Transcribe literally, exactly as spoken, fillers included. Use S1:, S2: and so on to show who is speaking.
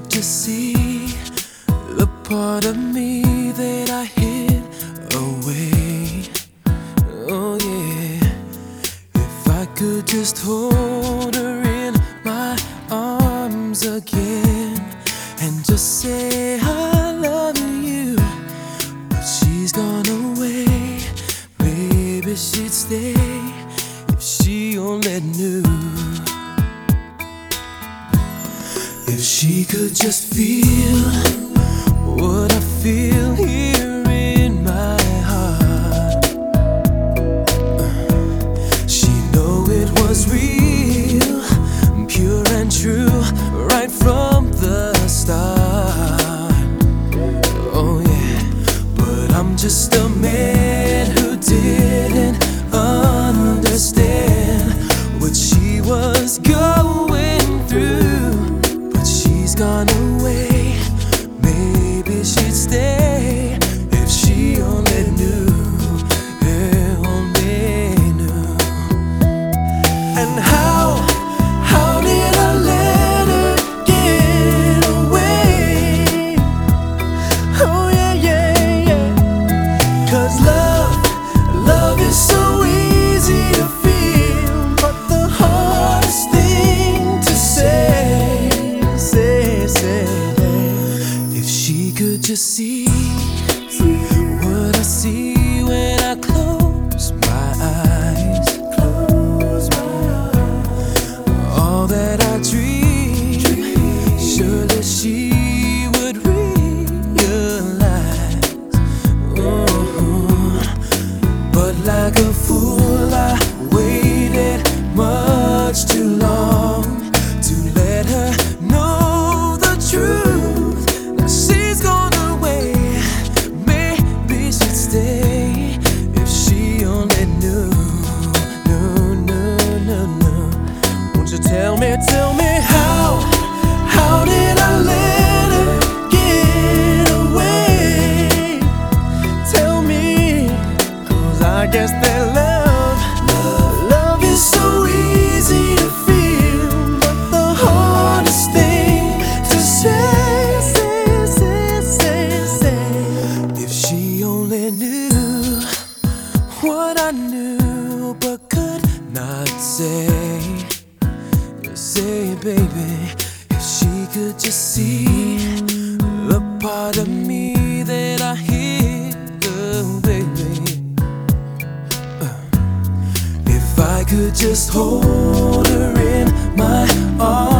S1: could just see the part of me that I hid away. Oh yeah, if I could just hold her in my arms again and just say I love you, but she's gone away. Maybe she'd stay if she only knew. If she could just feel what I feel here in my heart, she'd know it was real, pure and true, right from the start. Oh yeah, but I'm just a man who didn't understand what she was going through. She's gone away. Maybe she'd stay if she only knew, yeah, only knew. And how, how did I let her get away? Oh yeah, yeah, yeah. 'Cause love, love is so easy to feel, but the hardest thing to say. If she could just see what I see when I close my eyes, close my eyes. All that I dream, surely she would realize. Oh, but like a fool I waited much too long to let her know the truth. Now she's gone away. Maybe she'd stay if she only knew. No, no, no, no. Won't you tell me, tell me how, how did I let her get away? Tell me, 'cause I guess that love, love, love is so easy to feel, but the hardest thing to say, say, say, say, say. If she only knew what I knew but could not say. Say, baby, if she could just see the part of me that I hid, oh baby. If I could just hold her in my arms